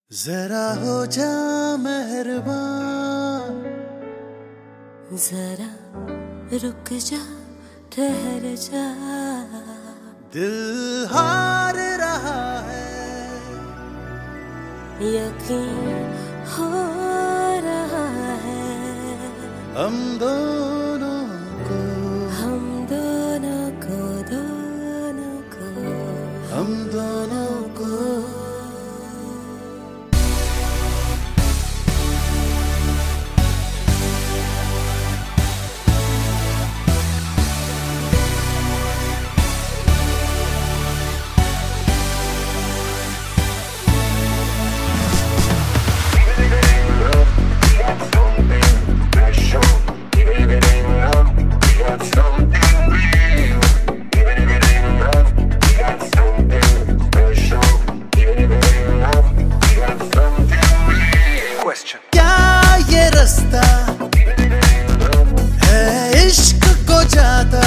जरा हो जा मेहरबान, जरा रुक जा, ठहर जा, दिल हार रहा है, यकीन हो रहा है, हम दोनों को, हम दोनों को, दोनों को, हम दोनों को। क्या ये रास्ता है इश्क को जाता,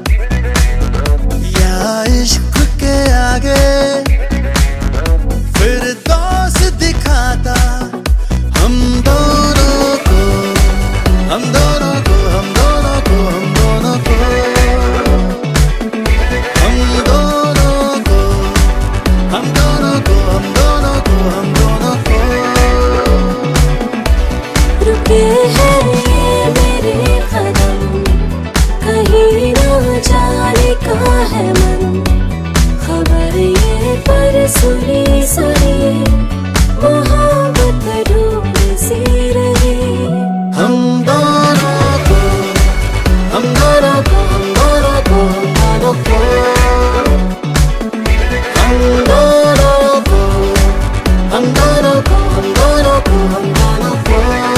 या इश्क के आगे फिर दोस्त दिखाता? हम दोनों को, हम दोनों को, हम दोनों को, हम दोनों को, हम दोनों को, हम दोनों को, हम दोनों को, हम दोनों को। रुके हैं ये मेरे कदम, कहीं ना जाने का है मन, खबर ये पर सुनी सुनी, मोहब्बत डूब सी रही। हम दोनों को, हम दोनों को, हम दोनों को, हम दोनों को, हम दोनों को, हम दोनों को, हम दोनों को, हम दोनों को।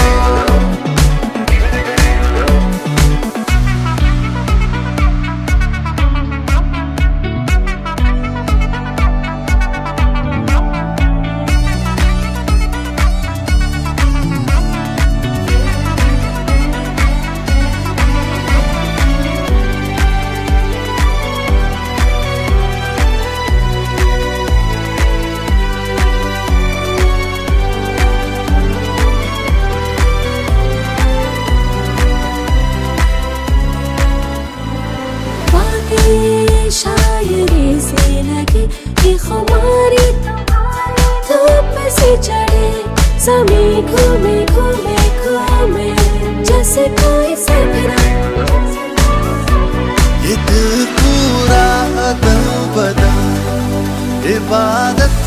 शायरी से लगी कि खुमारी धूप से चढ़े, ज़मीं घूमे घूमे घूमे जैसे कोई सपना। ये दिल पूरा अदल बदल इबादत